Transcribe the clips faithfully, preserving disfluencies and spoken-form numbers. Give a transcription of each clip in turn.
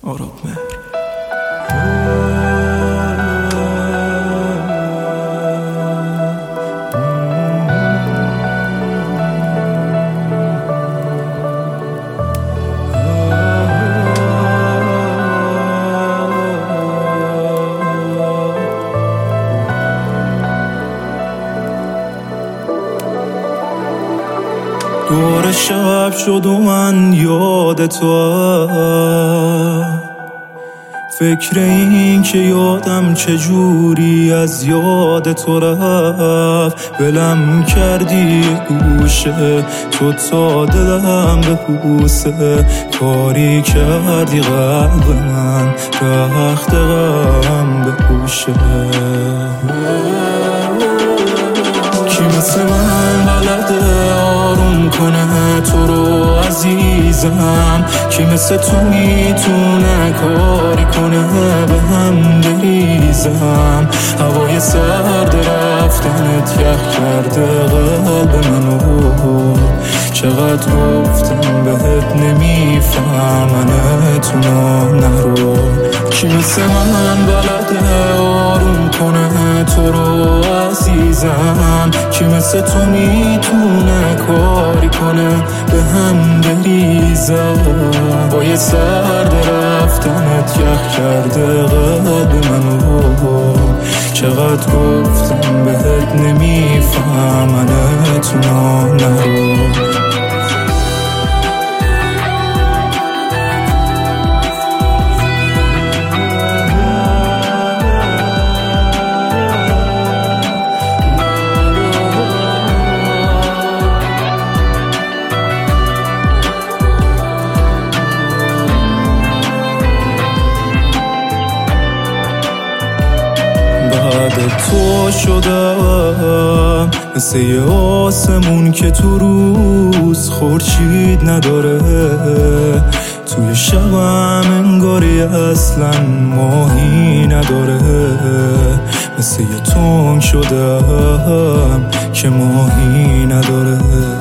آراب مهر. دور شب شد و من یاد تو، فکر این که یادم چجوری از یاد تو رفت. ولم کردی گوشه تو تا دلم به پوسه، کاری کردی قلب من رخت غم به پوشه. کی مثل من بلده آروم کنه تو رو عزیزم؟ کی مثل تو میتونه کاری کنه به هم بریزم؟ هوای سرد رفتنت یخ کرده قلب منو، چقدر گفتم بهت نمیفهمنتونو نرو. کی مثل من بلده آروم کنه تو رو عزیزم؟ کی مثل تو میتونه کاری کنه به هم بریزم؟ با یه سرد رفتنت یخ کرده قلب منو، چقدر گفتم بهت نمیفهمنتونو نرو. بعد تو شدم مثل یه آسمون که تو روز خورشید نداره، توی شبم انگاری اصلا ماهی نداره. مثل یه تنگ شدم که ماهی نداره.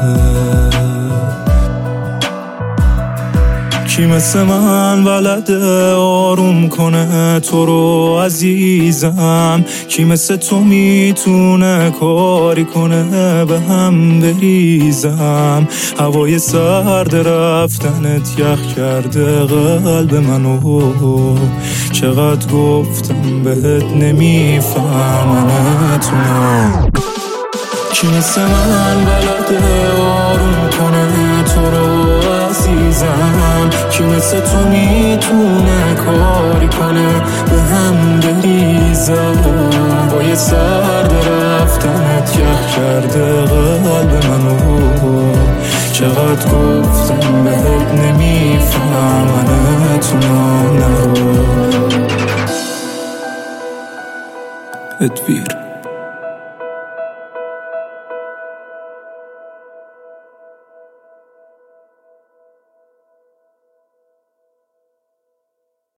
کی مثل من بلده آروم کنه تو رو عزیزم؟ کی مثل تو میتونه کاری کنه به هم بریزم؟ هوای سرد رفتنت یخ کرده قلب منو، چقدر گفتم بهت نمیفهمنتونو. کی مثل من بلده آروم کنه تو رو عزیزم؟ کی مثل تو میتونه کاری کنه به هم بریزم؟ با یه سرد رفتنت یخ کرده قلب منو، چقدر گفتم بهت نمیفهمنتونو نرو. ادویر.